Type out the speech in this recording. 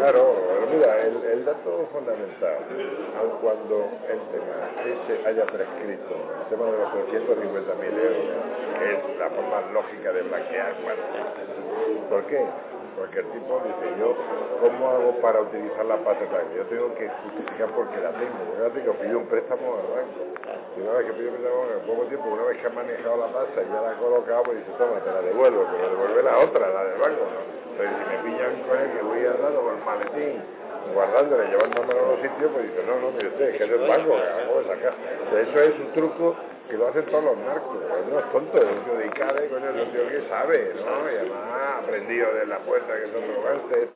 Claro, mira, el dato fundamental, aun cuando el tema ese haya prescrito, el tema de los 350.000 euros, que es la forma lógica de blanquear, bueno, ¿por qué? Porque el tipo dice, yo, ¿cómo hago para utilizar la pasta? Yo tengo que justificar porque la tengo, pido un préstamo al banco. Y una vez que pido un préstamo, en poco tiempo, una vez que ha manejado la pasta y ya la ha colocado, pues dice, toma, te la devuelvo, pero devuelve la otra, la del banco, ¿no? Pero si me pillan con el que voy a dar o el maletín, guardándole, llevándomelo a los sitios, pues dice, no, mire usted, es que es del banco, que acabo de sacar. O sea, eso es un truco que lo hacen todos los narcos, no es tonto, es un tío de Icade, coño, es un tío que sabe, ¿no? Y además ha aprendido de la puerta que son drogantes.